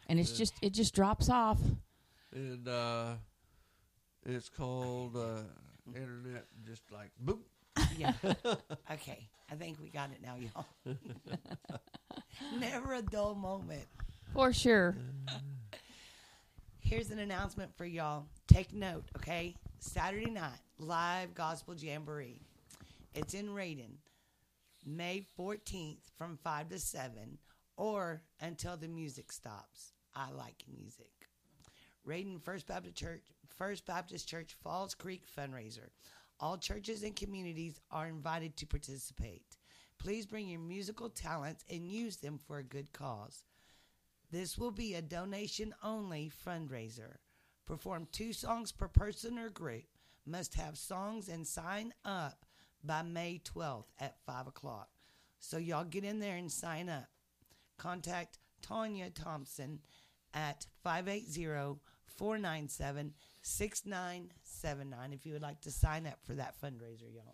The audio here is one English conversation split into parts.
And it just drops off. And it's called internet, just like boop. Yeah. Okay. I think we got it now, y'all. Never a dull moment. For sure. Here's an announcement for y'all. Take note, okay? Saturday night, live gospel jamboree. It's in Radin, May 14th from 5 to 7, or until the music stops. I like music. Radin First Baptist Church Falls Creek fundraiser. All churches and communities are invited to participate. Please bring your musical talents and use them for a good cause. This will be a donation-only fundraiser. Perform 2 songs per person or group. Must have songs and sign up by May 12th at 5 o'clock. So y'all get in there and sign up. Contact Tanya Thompson at 580-497-6979 if you would like to sign up for that fundraiser, y'all.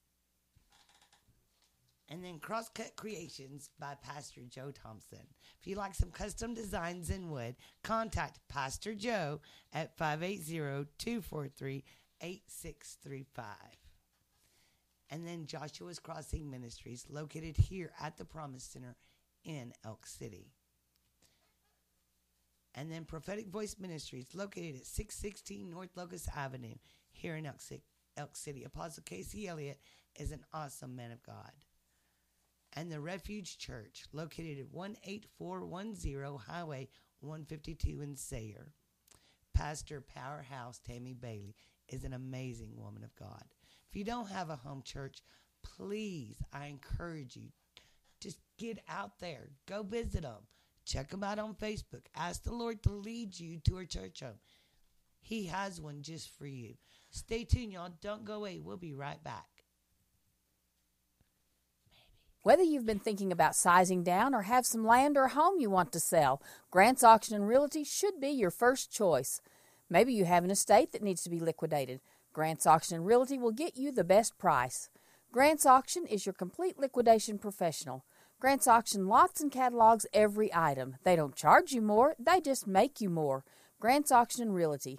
And then Crosscut Creations by Pastor Joe Thompson. If you like some custom designs in wood, contact Pastor Joe at 580-243-8635. And then Joshua's Crossing Ministries, located here at the Promise Center in Elk City. And then Prophetic Voice Ministries, located at 616 North Locust Avenue here in Elk City. Apostle Casey Elliott is an awesome man of God. And the Refuge Church, located at 18410 Highway 152 in Sayre. Pastor Powerhouse Tammy Bailey is an amazing woman of God. If you don't have a home church, please, I encourage you, just get out there. Go visit them. Check them out on Facebook. Ask the Lord to lead you to a church home. He has one just for you. Stay tuned, y'all. Don't go away. We'll be right back. Whether you've been thinking about sizing down or have some land or a home you want to sell, Grant's Auction and Realty should be your first choice. Maybe you have an estate that needs to be liquidated. Grant's Auction and Realty will get you the best price. Grant's Auction is your complete liquidation professional. Grant's Auction lots and catalogs every item. They don't charge you more, they just make you more. Grant's Auction and Realty,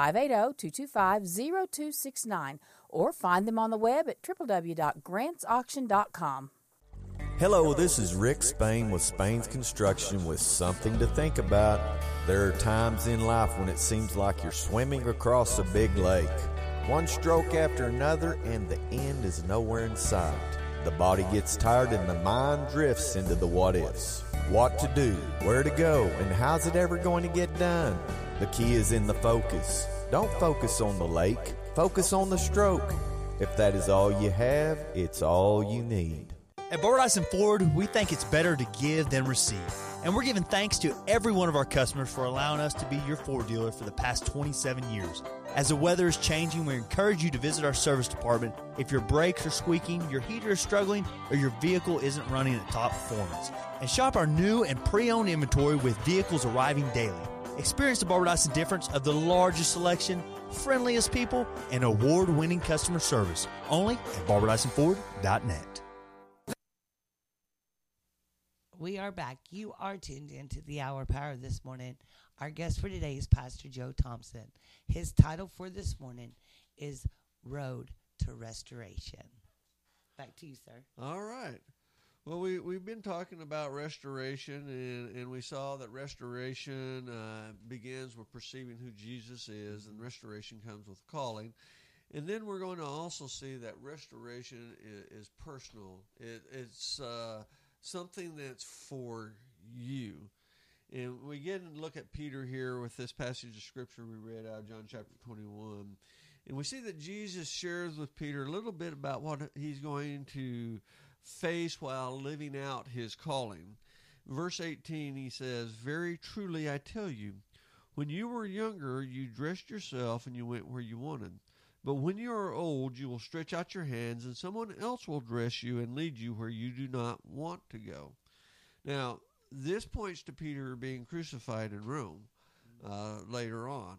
580-225-0269, or find them on the web at www.grantsauction.com. Hello, this is Rick Spain with Spain's Construction with something to think about. There are times in life when it seems like you're swimming across a big lake. One stroke after another and the end is nowhere in sight. The body gets tired and the mind drifts into the what-ifs. What to do, where to go, and how's it ever going to get done? The key is in the focus. Don't focus on the lake, focus on the stroke. If that is all you have, it's all you need. At Barbara Dyson Ford, we think it's better to give than receive. And we're giving thanks to every one of our customers for allowing us to be your Ford dealer for the past 27 years. As the weather is changing, we encourage you to visit our service department if your brakes are squeaking, your heater is struggling, or your vehicle isn't running at top performance. And shop our new and pre-owned inventory with vehicles arriving daily. Experience the Barbara Dyson difference of the largest selection, friendliest people, and award-winning customer service. Only at BarbaraDysonFord.net. We are back. You are tuned into the Hour Power this morning. Our guest for today is Pastor Joe Thompson. His title for this morning is Road to Restoration. Back to you, sir. All right. Well, we've been talking about restoration, and we saw that restoration begins with perceiving who Jesus is, and restoration comes with calling. And then we're going to also see that restoration is personal. It's something that's for you. And we get and look at Peter here with this passage of Scripture we read out of John chapter 21. And we see that Jesus shares with Peter a little bit about what he's going to face while living out his calling. Verse 18, he says, "Very truly I tell you, when you were younger, you dressed yourself and you went where you wanted. But when you are old, you will stretch out your hands, and someone else will dress you and lead you where you do not want to go." Now, this points to Peter being crucified in Rome later on.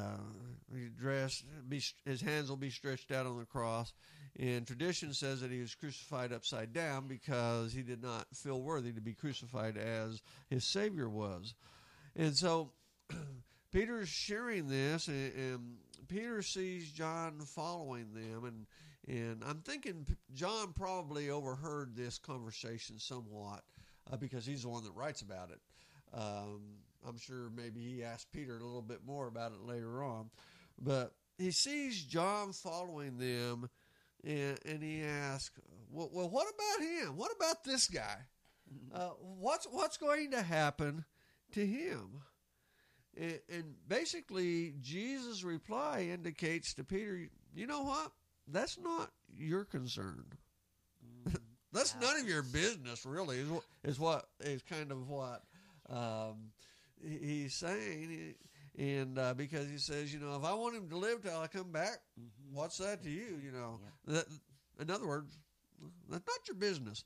His hands will be stretched out on the cross, and tradition says that he was crucified upside down because he did not feel worthy to be crucified as his Savior was. And so Peter's sharing this, and Peter sees John following them, and I'm thinking John probably overheard this conversation somewhat because he's the one that writes about it. I'm sure maybe he asked Peter a little bit more about it later on, but he sees John following them, and he asks, well, what about him? What about this guy? What's going to happen to him? And basically, Jesus' reply indicates to Peter, you know what? That's not your concern. That's none of your business, really, is kind of what he's saying. And because he says, if I want him to live till I come back, what's that to you? That, in other words, that's not your business.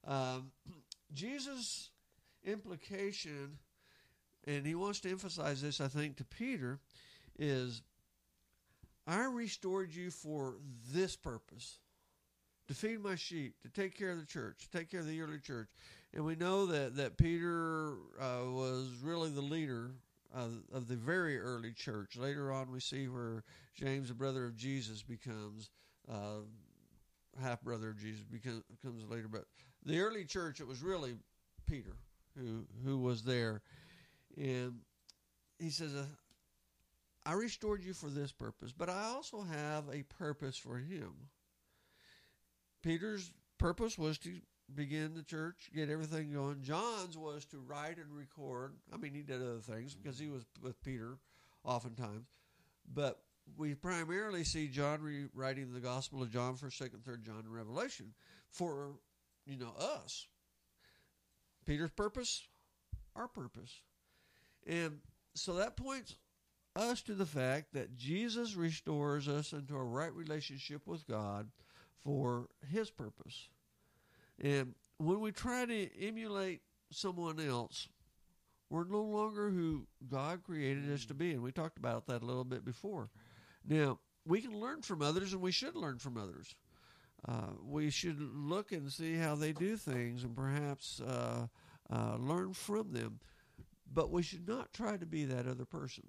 Jesus' implication, and he wants to emphasize this, I think, to Peter, is I restored you for this purpose, to feed my sheep, to take care of the church, to take care of the early church. And we know that Peter was really the leader of the very early church. Later on, we see where James, the brother of Jesus, becomes half-brother of Jesus, becomes later. But the early church, it was really Peter who was there. And he says, I restored you for this purpose, but I also have a purpose for him. Peter's purpose was to begin the church, get everything going. John's was to write and record. I mean, he did other things because he was with Peter oftentimes. But we primarily see John writing the Gospel of John, 1st, 2nd, 3rd John, and Revelation for, us. Peter's purpose, our purpose. And so that points us to the fact that Jesus restores us into a right relationship with God for his purpose. And when we try to emulate someone else, we're no longer who God created us to be. And we talked about that a little bit before. Now, we can learn from others, and we should learn from others. We should look and see how they do things and perhaps learn from them. But we should not try to be that other person.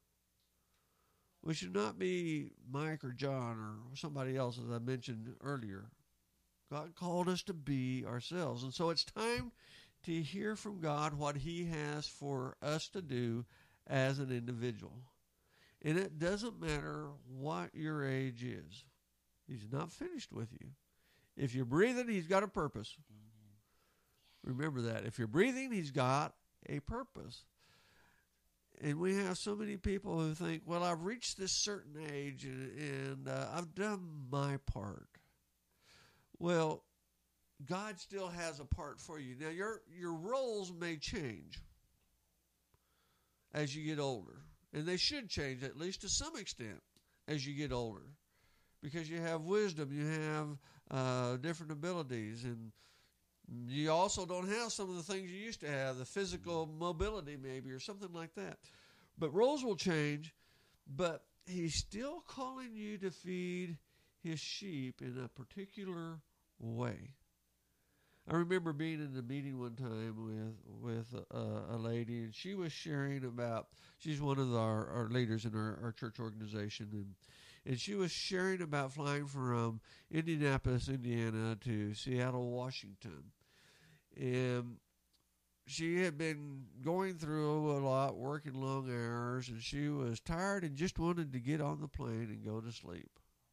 We should not be Mike or John or somebody else, as I mentioned earlier. God called us to be ourselves. And so it's time to hear from God what he has for us to do as an individual. And it doesn't matter what your age is. He's not finished with you. If you're breathing, he's got a purpose. Remember that. If you're breathing, he's got a purpose. And we have so many people who think, well, I've reached this certain age and I've done my part. Well, God still has a part for you. Now, your roles may change as you get older. And they should change, at least to some extent, as you get older. Because you have wisdom, you have different abilities, and you also don't have some of the things you used to have, the physical mobility maybe, or something like that. But roles will change, but he's still calling you to feed his sheep in a particular way. I remember being in a meeting one time with a lady, and she was sharing about, she's one of our leaders in our church organization, and she was sharing about flying from Indianapolis, Indiana to Seattle, Washington. And she had been going through a lot, working long hours, and she was tired and just wanted to get on the plane and go to sleep.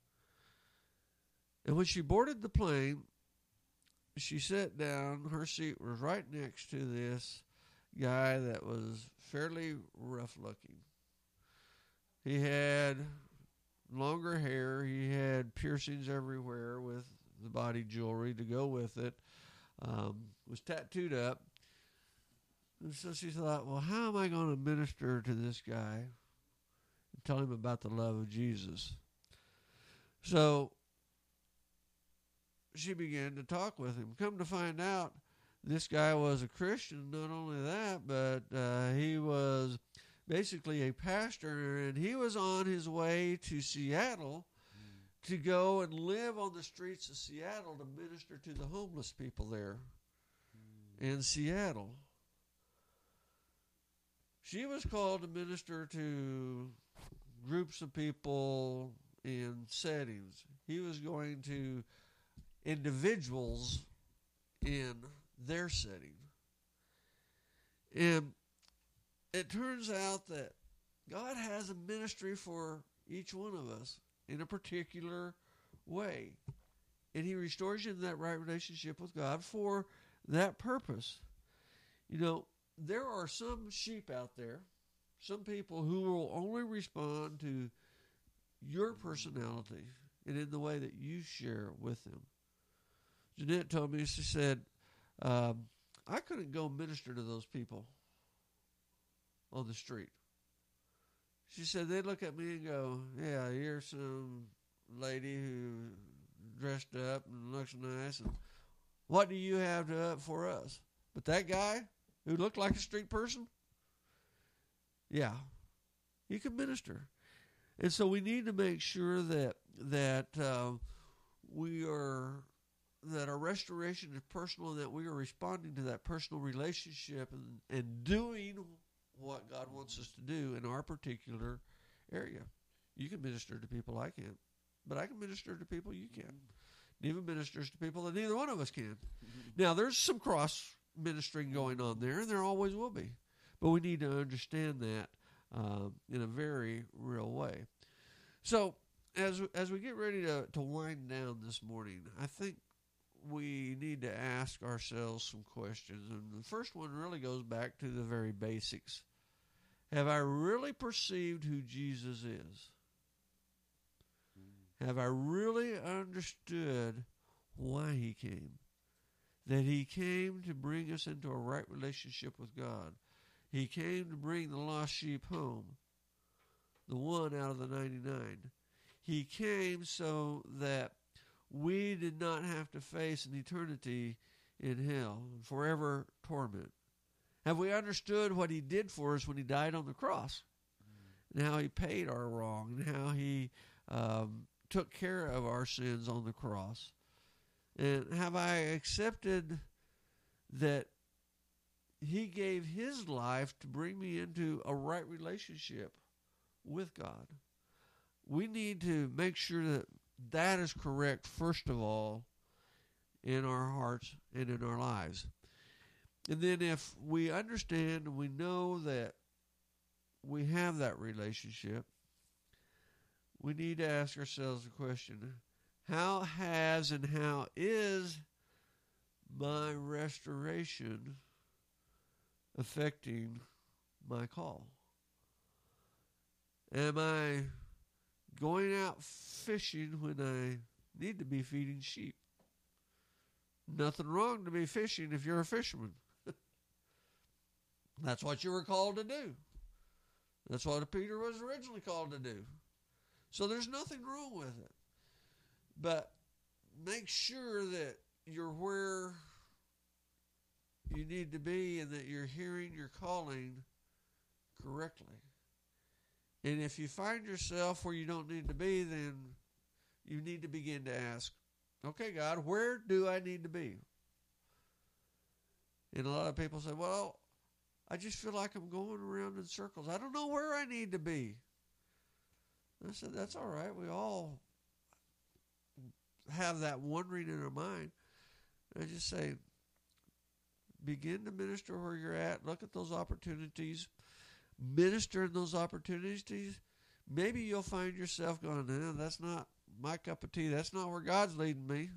And when she boarded the plane, she sat down. Her seat was right next to this guy that was fairly rough looking. He had longer hair. He had piercings everywhere with the body jewelry to go with it. Was tattooed up. And so she thought, well, how am I going to minister to this guy and tell him about the love of Jesus? So she began to talk with him. Come to find out, this guy was a Christian. Not only that, but he was basically a pastor, and he was on his way to Seattle to go and live on the streets of Seattle to minister to the homeless people there in Seattle. She was called to minister to groups of people in settings. He was going to individuals in their setting. And it turns out that God has a ministry for each one of us in a particular way. And he restores you in that right relationship with God for that purpose. You know, there are some sheep out there, some people who will only respond to your personality and in the way that you share with them. Jeanette told me, she said, I couldn't go minister to those people on the street. She said, they'd look at me and go, yeah, you're some lady who dressed up and looks nice, and what do you have to up for us? But that guy who looked like a street person, yeah, he can minister. And so we need to make sure that our restoration is personal, and that we are responding to that personal relationship and doing what God wants us to do in our particular area. You can minister to people I can't, but I can minister to people you can't. And even ministers to people that neither one of us can. Now, there's some cross ministering going on there, and there always will be. But we need to understand that in a very real way. So, as we get ready to wind down this morning, I think we need to ask ourselves some questions. And the first one really goes back to the very basics. Have I really perceived who Jesus is? Have I really understood why he came? That he came to bring us into a right relationship with God. He came to bring the lost sheep home, the one out of the 99. He came so that we did not have to face an eternity in hell and forever torment. Have we understood what he did for us when he died on the cross? And how he paid our wrong, and how he took care of our sins on the cross? And have I accepted that he gave his life to bring me into a right relationship with God? We need to make sure that that is correct, first of all, in our hearts and in our lives. And then if we understand and we know that we have that relationship, we need to ask ourselves the question, how has and how is my restoration affecting my call? Am I going out fishing when I need to be feeding sheep? Nothing wrong to be fishing if you're a fisherman. That's what you were called to do. That's what Peter was originally called to do. So there's nothing wrong with it. But make sure that you're where you need to be and that you're hearing your calling correctly. And if you find yourself where you don't need to be, then you need to begin to ask, okay, God, where do I need to be? And a lot of people say, well, I just feel like I'm going around in circles. I don't know where I need to be. And I said, that's all right. We all have that wondering in our mind. And I just say, begin to minister where you're at. Look at those opportunities. Minister in those opportunities. Maybe you'll find yourself going, no, that's not my cup of tea. That's not where God's leading me.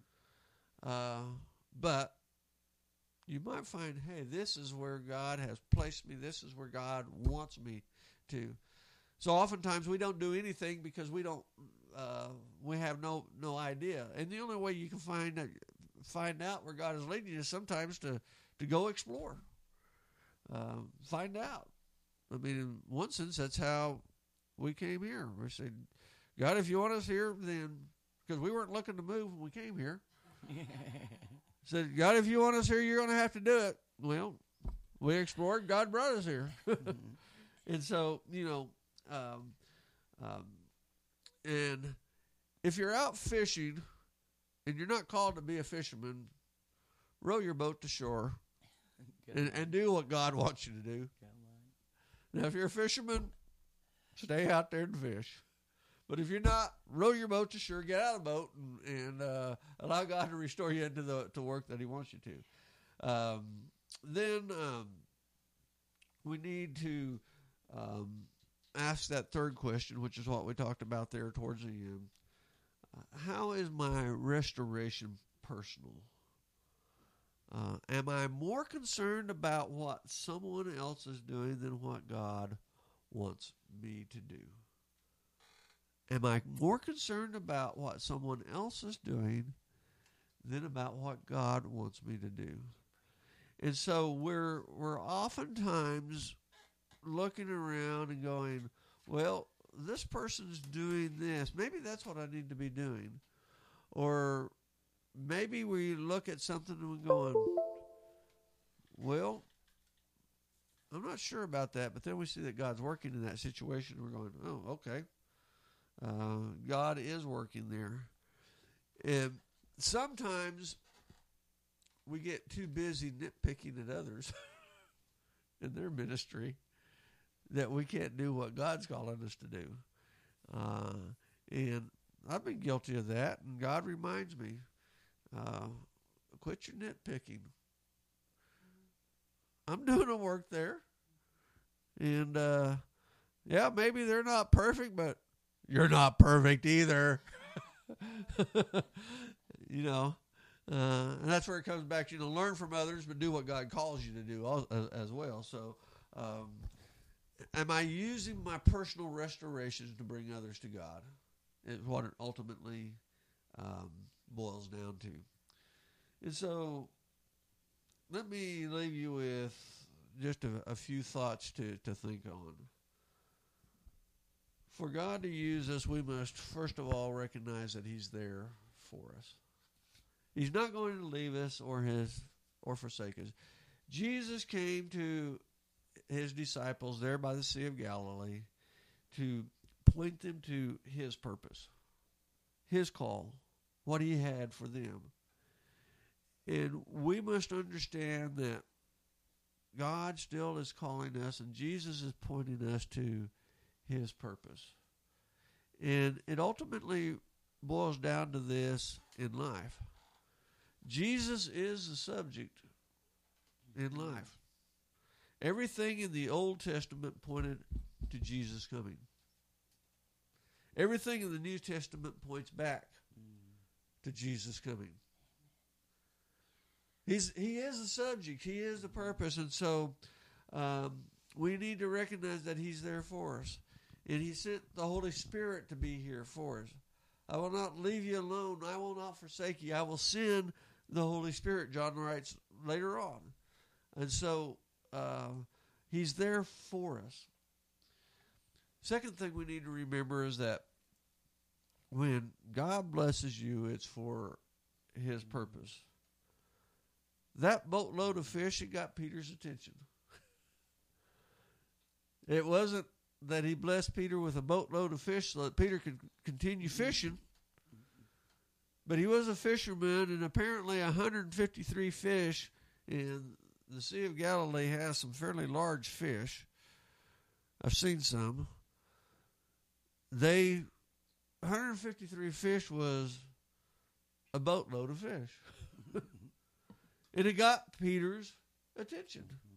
But you might find, hey, this is where God has placed me. This is where God wants me to. So oftentimes we don't do anything because we have no idea. And the only way you can find out where God is leading you is sometimes to go explore. Find out. I mean, in one sense, that's how we came here. We said, God, if you want us here, then, because we weren't looking to move when we came here. Said, God, if you want us here, you're going to have to do it. Well, we explored. God brought us here. And so, and if you're out fishing and you're not called to be a fisherman, row your boat to shore and do what God wants you to do. Now, if you're a fisherman, stay out there and fish. But if you're not, row your boat to shore, get out of the boat, and allow God to restore you into the work that He wants you to. Then we need to ask that third question, which is what we talked about there towards the end. How is my restoration personal? Am I more concerned about what someone else is doing than what God wants me to do? Am I more concerned about what someone else is doing than about what God wants me to do? And so we're oftentimes looking around and going, well, this person's doing this. Maybe that's what I need to be doing. Or maybe we look at something and we're going, well, I'm not sure about that. But then we see that God's working in that situation. And we're going, oh, okay. God is working there. And sometimes we get too busy nitpicking at others in their ministry that we can't do what God's calling us to do. And I've been guilty of that, and God reminds me, quit your nitpicking. I'm doing a work there. And, yeah, maybe they're not perfect, but you're not perfect either. And that's where it comes back to, learn from others, but do what God calls you to do as well. So, am I using my personal restorations to bring others to God? Is what it ultimately boils down to. And so, let me leave you with just a few thoughts to think on. For God to use us, we must first of all recognize that He's there for us. He's not going to leave us or forsake us. Jesus came to His disciples there by the Sea of Galilee to point them to His purpose, His call, what He had for them. And we must understand that God still is calling us, and Jesus is pointing us to His purpose. And it ultimately boils down to this in life. Jesus is the subject in life. Everything in the Old Testament pointed to Jesus coming. Everything in the New Testament points back to Jesus coming. He is the subject. He is the purpose. And so we need to recognize that He's there for us. And He sent the Holy Spirit to be here for us. I will not leave you alone. I will not forsake you. I will send the Holy Spirit, John writes later on. And so He's there for us. Second thing we need to remember is that when God blesses you, it's for His purpose. That boatload of fish, it got Peter's attention. It wasn't that He blessed Peter with a boatload of fish so that Peter could continue fishing. But he was a fisherman, and apparently 153 fish, and the Sea of Galilee has some fairly large fish. I've seen some. 153 fish was a boatload of fish. And it got Peter's attention.